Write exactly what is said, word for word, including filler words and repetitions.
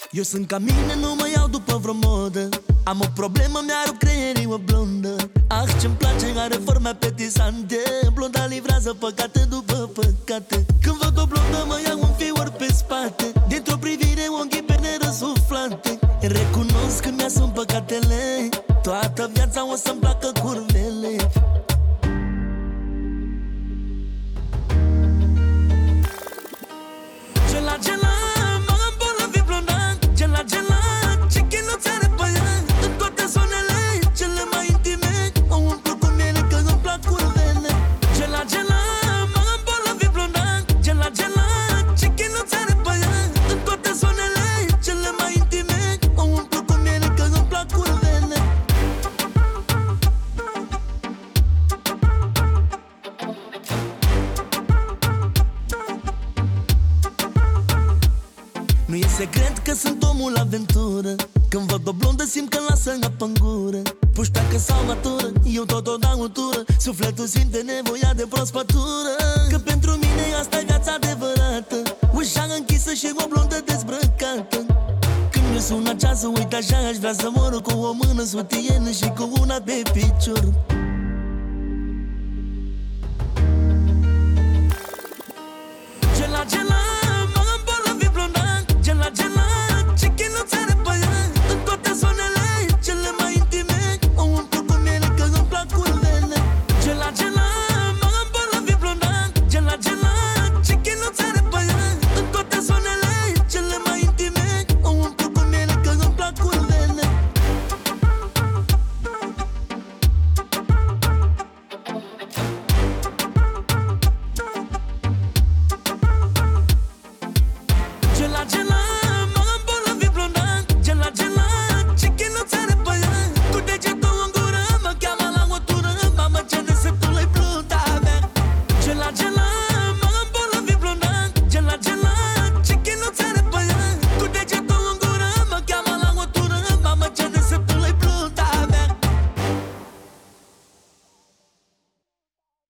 Eu sunt ca mine, nu mă iau după vreo modă. Am o problemă, mi-arup creierii o blondă. Ah, ce-mi place, are forme apetisante. Blonda livrează păcate după păcate. Când văd o blondă mă iau un fior pe spate. Dintr-o privire ochii pe nerăsuflate. Recunosc că mi-asum păcatele. Toată viața o să-mi placă curvele. Gela, gela, mă îmbolnăvi blonda. Gela, gela, ce chinuț are pe ea. În toate zonele cele mai intime o umplu cu miere că îmi plac curvele. Gela, gela, mă îmbolnăvi blonda. Gela, gela, ce chinuț are pe ea. În toate zonele cele mai intime o umplu cu miere că îmi plac curvele. Nu e secret că sunt omul aventură. Când văd o blondă simt că lasă apă în gură. Pușteacă sau matură, eu tot o dau în tură. Sufletul simte nevoia de prospătură. Că pentru mine asta e viața adevărată. Ușa închisă și o blondă dezbrăcată. Când mi sună ceasul, uite așa aș vrea să mor. Cu o mână sutienă și cu una pe picior.